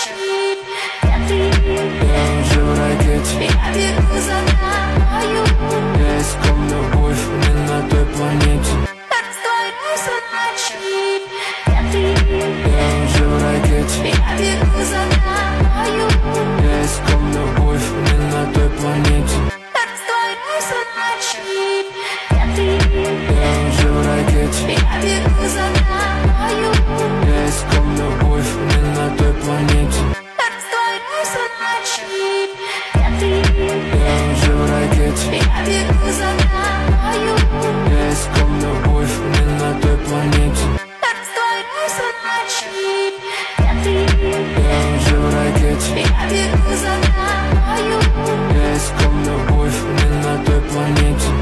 Я уже в ракете. Я бегу за тобою. Я искал любовь не на той планете. Растворюсь в ночи. Я уже в ракете. Я бегу за тобою.